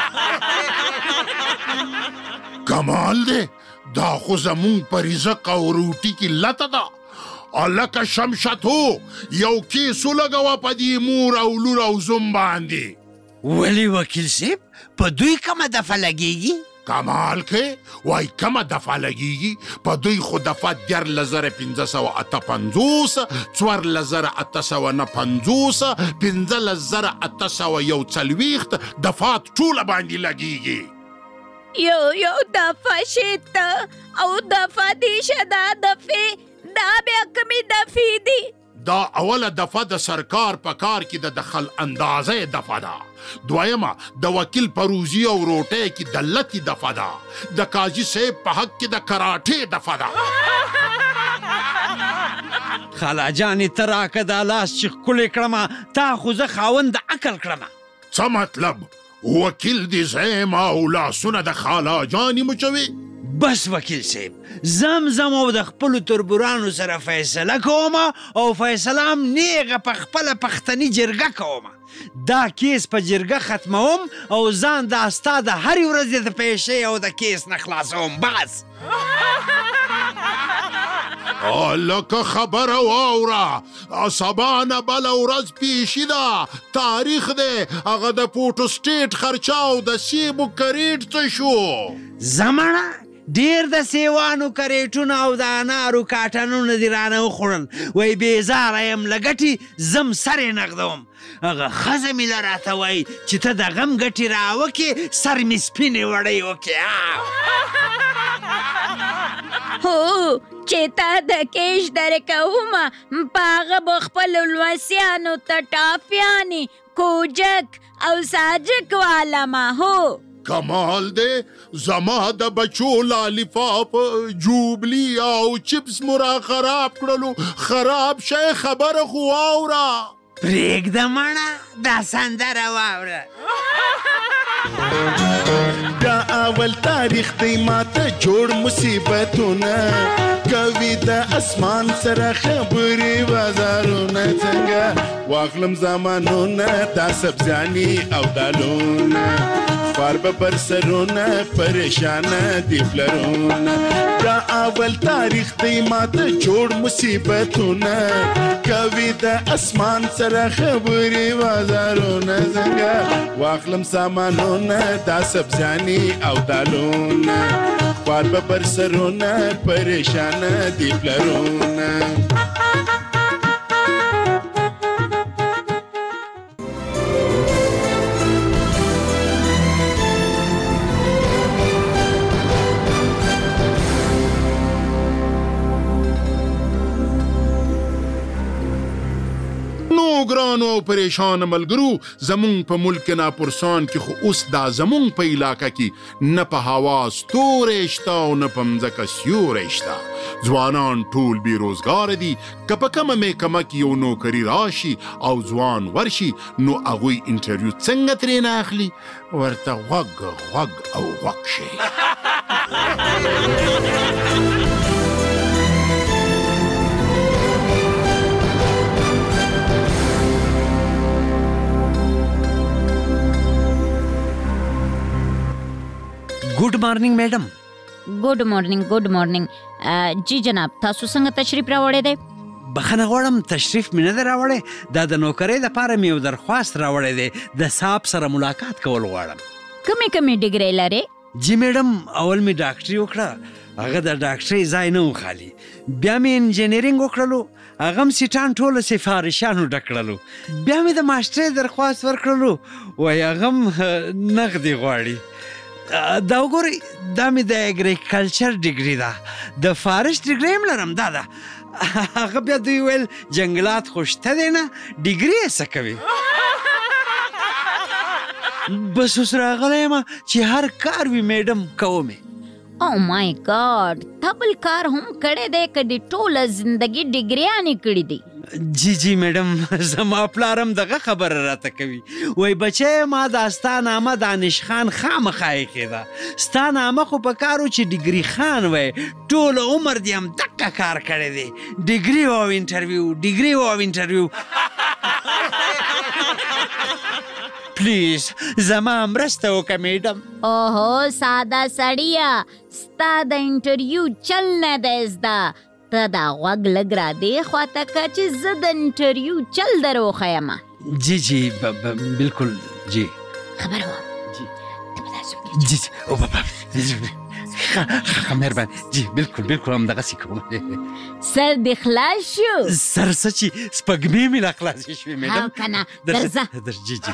کمال دی دا خو زمونږ په رزق او روټي کې لته ده لکه شمشتو یو کیسو لګوه په دې مور او لور او زوم باندې ولې وکیل صاحب په دوی کومه دفعه لګېږي کمال کې وای کومه دفعه لګېږي په دوی خو دفعه دیارلس زره پنځه سوه اته پنځوس څوارلس زره اته سوه نه پنځوس پنځلس زره اته سوه یو څلوېښت دفعات ټوله باندې لګېږي یو یو دفعه شته او دفعه دیشه دا دفعې دا بیا کمی دفعې دي دا اوله دفعه د سرکار په کار کې د دخل اندازه دفعه ده دویمه د وکیل په روزي او روټۍ کې د لتې دفعه ده د قاضي صاحب په حق کې د کراټې دفعه ده خالا جانې ته راکه دا لاس چې ښکلې کړمه تا خو زه خاوند د عقل کړمه څه مطلب وکیل دې زیم او لاسونه د خالا جانې مچوي بس وکیل صاحب زم زم او د خپلو تربورانو سره فیصله کوم او فیصله هم نیغه په خپله پښتني جرګه کوم دا کیس په جرګه ختموم او ځان دا ستا د هرې ورځې د پیشې او د کیس نه خلاصوم بس لکه خبره واوره سبا نه بله ورځ پیشي ده تاریخ دی هغه د پوټو سټیټ خرچاو د سیبو کریټ څه شو زمانه ډیر د سیوانو کریټونه او د انارو کاټنونه دې رانه وخوړل وایي بېزاره یم له ګټې زم سر یې نغدوم هغه ښځه مې له راته وایي چې ته د غم ګټې راوکې سر مې سپینې وړۍ وکې هو چې تا د کیش درکومه په هغه به خپلو لمسیانو ته ټاپیانې کوجک او ساجک والمه هو کمال دی زما د بچو لالیفاپ جوبلی او چپس مرا خراب کړلو خراب شی خبره خو واوره پرېږده مړه دا سندره واوره دا اول تاریخ دی ماته جوړ مصیبتونه کوي د اسمان سره خبرې بازارونه څنګه واخلم زمانونه دا سبزیاني او دالونه خوار به پر سرونه پریشانه دی پلرونه دا اول تاریخ دی ماته جوړ مصیبتونه کوي د اسمان سره خبرې بازارونه څنګه واخلم سامانونه دا سبزیاني او دالونه خوار به پر سرونه پریشانه دی پلرونه ګرانو پریشان ملګرو زمون په ملک ناپرسان کې خو اوس دا زمون په علاقه کې نه په هوا ستوري شته او نه په مځکه سیوری شته ځوانان ټول بیروزګار دي که په کومه محکمه کې یو نوکري راشي او ځوان ورشي نو هغوی انټرویو څنګه ترېنه اخلي ورته غوږ غوږ او غوږ شي ګډ مارنینګ میډم ګډ مارنینګ ګډ مارنینګ جی جناب تاسو څنګه تشریف راوړی دی بخښنه غواړم تشریف مې نه دی راوړی دا د نوکرۍ لپاره مې یو درخواست راوړی دی د صاحب سره ملاقات کول غواړم کومې کومې ډګرۍ لرې جی میډم اول مې ډاکټري وکړه هغه د ډاکټرۍ ځای نه و خالي بیا مې انجینرینګ وکړلو هغه هم سیټان ټولو سفارشانو ډک کړلو بیا مې د ماسټرۍ درخواست ورکړلو وایي هغه هم نغدې غواړي دا وګورئ دا مې د اګریکلچر ډګري ده د فارسټ ډګري هم لرم دا ده هغه بیا دوی ویل جنګلات خو شته دی نه ډګري یې څه کوي بس اوس راغلی یم چې هر کار وي میډم کوم او مای ګاډ تا بل کار هم کړی دی که د ټوله زندګي ډګریانې کړي دي جی جی میډم زما پلارم دغه خبره راته کوي وای بچی ما دا ستا نامه دانش خان خامخا ایښې ده ستا نامه خو په کار و چې ډګري خان وای ټول عمر دې هم دقه کار کړی دی ډګري او انټرویو ډګري او انټرویو پلیز زما مرسته وکړه میډم اوهو ساده سړیه ستا د انټرویو چل نه دی زده ته دا غوږ لږ را دې خواته که چې زه د انټرویو چل در وښیمه جی جی بلکل جی خبره وه جی جی او بابا ښه مهرباني جی بلکل بلکل همدغسې کوم سر دې خلاص شو سر څه چې سپږمې مې را خلاصې شوې میډم او که نه درځه جی جی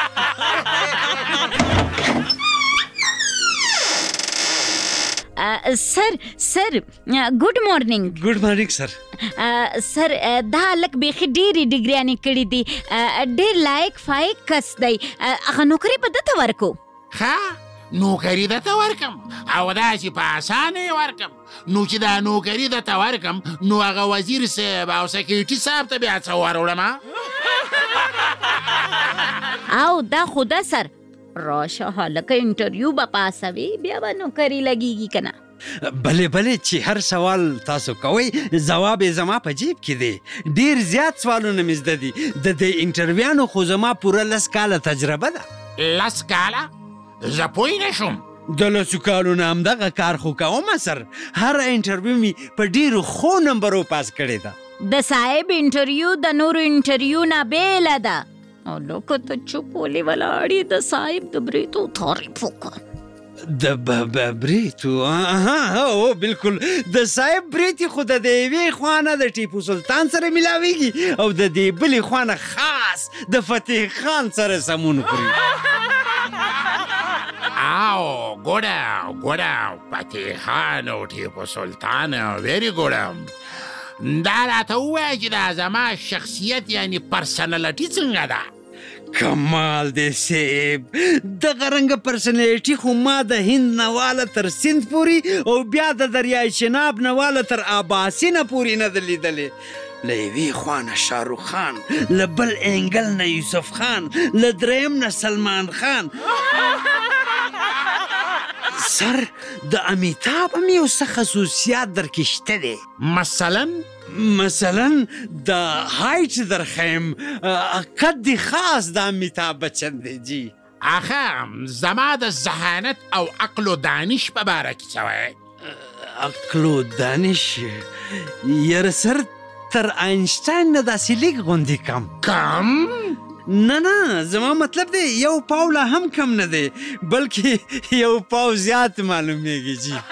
سر سر ګډ مارنینګ ګډ مارنینګ سر سر دا هلک بیخي ډېرې ډګریانې کړي دي ډېر لایق فایق کس دی هغه نوکري به دته ورکو ښه نوکري درته ورکم او داسې په اسانه یې ورکم نو چې دا نوکري درته ورکم نو هغه وزیر صاحب او سکیورټي صاحب ته بیا څه وروړم او دا خو ده سر راشه هلکه انټرویو به پاسوي بیا به نوکري لګېږي که نه بلې بلې چې هر سوال تاسو کوئ ځواب یې زما په جیب کې دی ډېر زیات سوالونه مې زده دي د دې انټرویانو خو زما پوره لس کاله تجربه ده لس کاله زه پوه نه شوم د لسو کالو نه همدغه کار خو کومه سر هر انټرویو مې په ډېرو ښو نمبرو پاس کړې ده د صاحب انټرویو د نورو انټرویو نه بیله ده او لکه ته چوپ ولې ولاړې د صاحب د بریتو تعریف وکړه د بریتو او بلکل د صاحب بریتي خو د دې یوې خوا نه د ټیپو سلطان سره ملاویږي او د دې بلې خوا نه خاص د فتح خان سره سمون خوري او ګوډه ګوډه فتح خان او ټیپو سلطان ویری ګوډه دا راته ووایه چې دا زما شخصیت یعنی پرسنالټي څنګه ده کمال دی صاحب دغه رنګه پرسنالټي خو ما د هند نه واله تر سند پورې او بیا د دریای چناب نه واله تر اباسینه پورې نه ده لیدلې له یوې خوا نه شاروخ خان له بل انګل نه یوسف خان له دریم نه سلمان خان سر د امیتاب هم یو څه خصوصیات در کې شته دی. مثلا مثلا د هایټ در خیم قد دی خاص د امیتاب بچن دی جی. آخه زما د ذهانت او عقل و دانش په باره کې څه وایې؟ عقل و دانش یاره سر تر آینشتاین نه داسې لیک غوندې کم کم؟ نه نه زما مطلب دی یو پاو لا هم کم نه دی بلکې یو پاو زیات معلومیږي جی.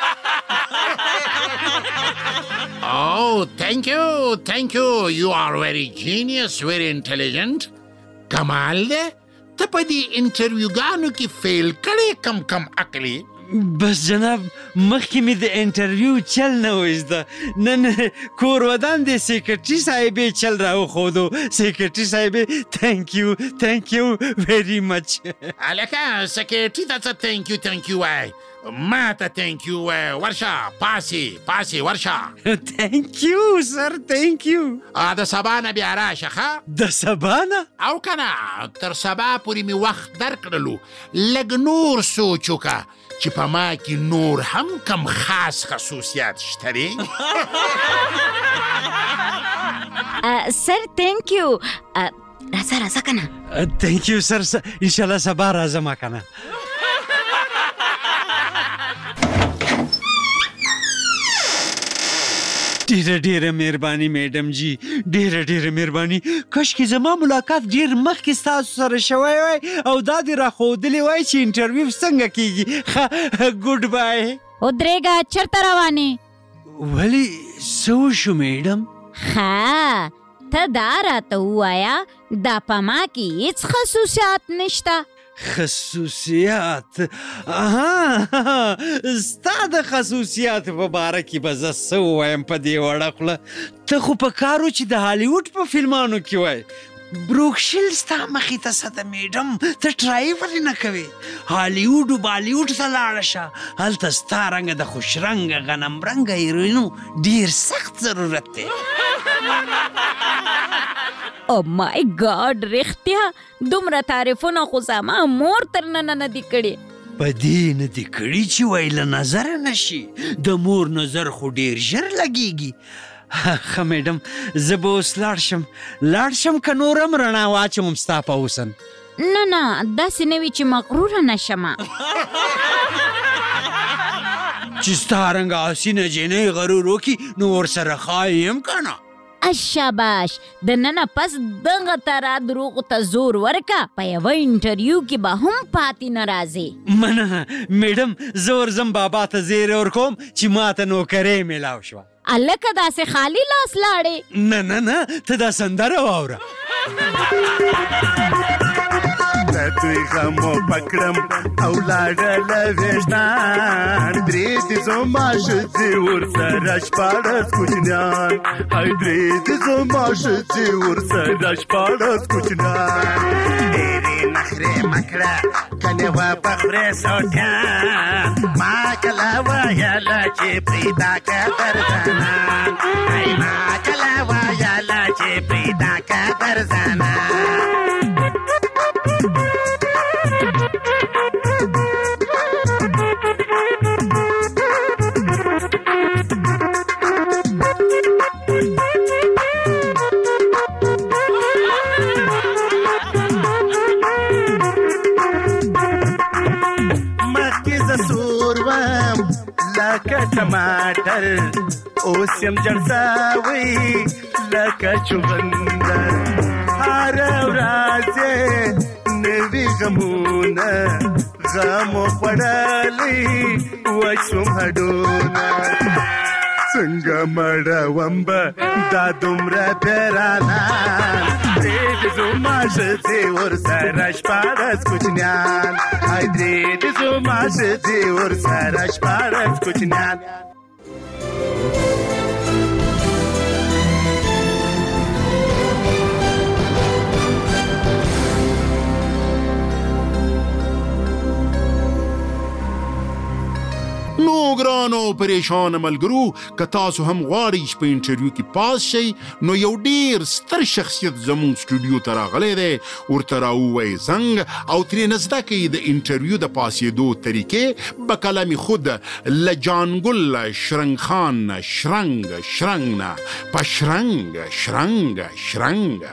Oh, thank you, thank you. You are very genius, very intelligent. کمال دی ته په دې انټرویوګانو کې فیل کړې کم کم عقلي. بس جناب مخکې مې د انټرویو چل نه و زده نن کور ودان د سیکرټري صاحبې چل راوښودو. سیکرټري صاحبې تھینک یو تھینک یو ویری مچ. هلکه سیکرټري ته څه تھینک یو تھینک یو وایي ما ته تھینک یو وایي. ورشه پاسې پاسې ورشه. تھینک یو سر تھینک یو. د سبا نه بیا راشه ښه. د سبا نه؟ او که نه تر سبا پورې مې وخت درکړلو لږ نور سوچ وکړه چې په ما کې نور هم کم خاص خصوصیات شته دي. سر تھینک یو. راځه راځه که نه. تھینک یو سر انشاءالله سبا راځم که نه. ډیره ډیره مهرباني میډم جی ډیره ډیره مهرباني. کاشکې زما ملاقات ډیر مخکې ستاسو سره شوی وای او دا دې راښودلی وای چې انټرویو څنګه کیږي. ښه ګوډ بای. ودرېږه چېرته روانې؟ ولې څه وشو میډم؟ ښه ته دا راته ووایه دا په ما کې هېڅ خصوصیات نشته. خصوصیات؟ اها ستا د خصوصیاتو په باره کې به زه څه ووایم په دې وړه خوله. ته خو په کار و چې د هالیوډ په فلمانو کې وای. بروکشل ستا مخې ته څه ده میډم ته ټرای ولې نه کوې؟ هالیوډ و بالیوډ ته لاړه شه. هلته ستا رنګه د خوشرنګه غنم رنګه هیروینو ډېر سخت ضرورت دی. او مای ګاډ رښتیا دومره تعریفونه خو زما مور تر ننه نه دي کړي. په دې نه دي کړي چې وایي له نظره نه شي. د مور نظر خو ډېر ژر لګېږي. ښه میډم زه به اوس لاړ شم لاړ شم که نور هم رڼا واچوم ستا په حسن؟ نه نه داسې نه وي چې مغروره نه شمه. چې ستا رنګه حسینه جینۍ غرور وکړي نو ورسره ښایي هم که نه؟ شاباش د ننه پس دغه ترا دروغو ته زور ورکه په یوه انټرویو کې به هم پاتې نه راځې. مننه میډم زه ورځم بابا ته زیری ورکوم چې ما ته نوکرۍ میلاو شوه. هلکه داسې خالي لاس لاړې؟ نه نه نه ته دا سندره واوره. د دوی غمو پکړم او لاړله ویشتان درې دې زما ښځې ورسره شپاړس کوچنیان هی درې دې زما ښځې ورسره شپاړس کوچنیان. ډېرې نخرې مه کړه کنې وبخورې سوټیان ما کله ویله چې پرېږده که درځنان هی ما کله ویله چې پرېږده که درځنان. لکه ټماټر اوس یم جړساوی لکه چغندر هره ورځ نوي غمونه غمو خوړلی وچوم هډونه څنګه مړوم به دا دومره پیرانان درې دې زما ښځې ورسره شپاړس کوچنیان هی درې دې زما ښځې ورسره شپاړس کوچنیان. نو ګرانو پریشان ملګرو که تاسو هم غواړئ چې په انټرویو کې پاس شئ نو یو ډیر ستر شخصیت زموږ سټوډیو ته راغلی دی ورته راووایئ زنګ او ترې زده کوي د انټرویو د پاسېدو طریقې به کلم خود له جانګل شرنګ خان نه شرنګ شرنګ نه په شرنګ شرنګ شرنګ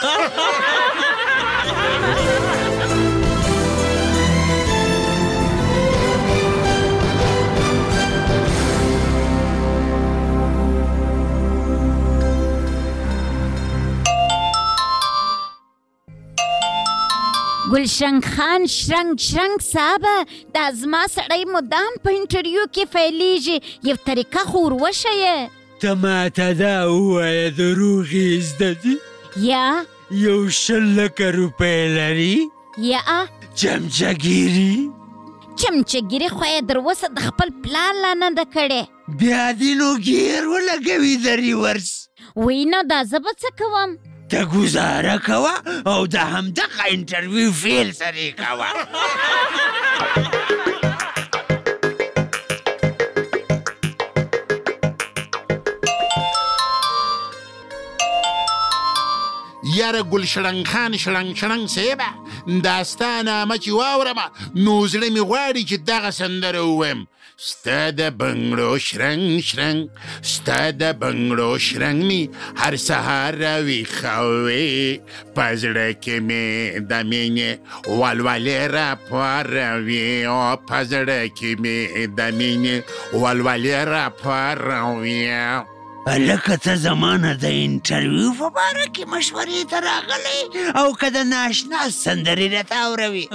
ګلشنګ خان شرنګ شرنګ صاحبه دا زما سړی مدام په انټرویو کې فعلیږي یو طریقه خو ور وښیه ته ماته دا ووایه دروغې زده دي یا یو شل لکه روپۍ لري یا چمچهګیري چمچهګیري خو یې در اوسه د خپل پلار لا نه ده کړې بیا دې نو ګیر ولګوي د ریورس وی نه دا زه به څه کوم ته ګزاره کوه او د همدغه انټرویو فیل سره یې کوه یاره ګل شړنګ خان شړنګ شړنګ صاحبه دا ستا نامه چې واورمه نو زړه مې غواړي چې دغه سندره ووایم ستا د بنګړو شرنګ شرنګ ستا د بنګړو شرنګ مې هر سهار راویښوي په زړه کې مې د مینې ولولې راپاروي او په زړه کې مې د مینې ولولې راپاروي لکه ته زمانه د انټرویو په باره کې مشورې ته راغلی او که د ناشنا سندرې راته اوروي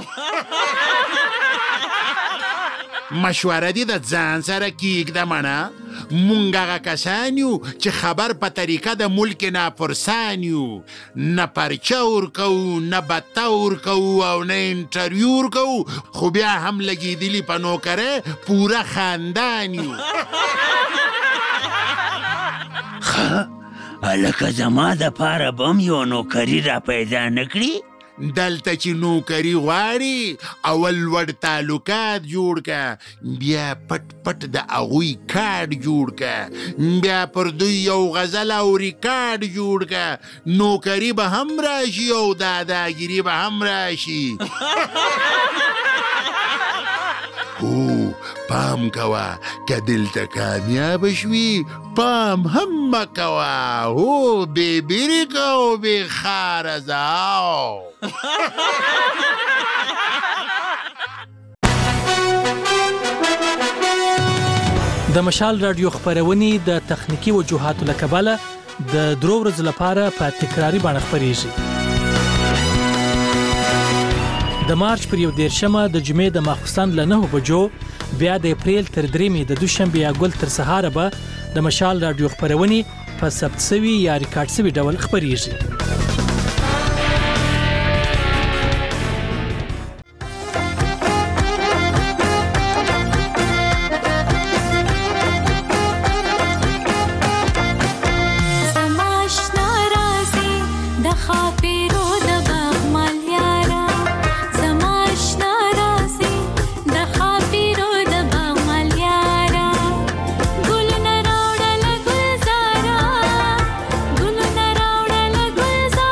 مشوره دې د ځان سره کیږده منه مونږ هغه کسان یو چې خبر په طریقه د ملک ناپرسان یو نه پرچه ورکوو نه بته ورکوو او نه انټرویو ورکوو خو بیا هم لګېدلي په نوکرۍ پوره خاندان یو لکه زما دپاره به هم یو نوکري را پیدا نه کړي دلته چې نوکري غواړي اول لوړ تعلقات جوړ که بیا پټ پټ د هغوی کارډ جوړ که بیا پر دوی یو غزل او ریکارډ جوړ که نوکري به هم راشي او داداګیري به هم راشي هو پام کوه که دلته کامیاب شوي پام هم مکوه هو بې بیریکه او بې خاره ځاو د مشال رادیو خپرونې د تخنیکی وجوهاتو له کبله د درو ورځو لپاره په تکراري بڼه خپریږي د مارچ پر یو دیرشمه د جمعې د ماخوستن له نهو بجو بیا د اپریل تر دریمې د دوشنبې یا ګل تر سهاره به د مشال رادیو خپرونې په ثبت سوي یا ریکارډ سوي ډول خپریږي Gulzar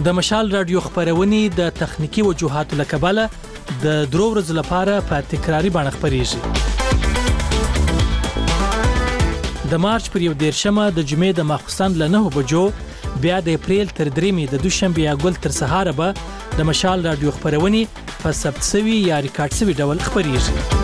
د مشال رادیو خبرونه د تخنیکی وجوهاتو له کبله د درو ورځې لپاره په تکراری بڼه خبريږي. د مارچ پر یو دیرشمه د جمعې د ماخوستن له نه بجو بیا د اپریل تر دریمې د دوشنبه یا ګل تر سهار به د مشال رادیو خبرونه په ثبت شوی یا ریکارډ شوی ډول خبريږي.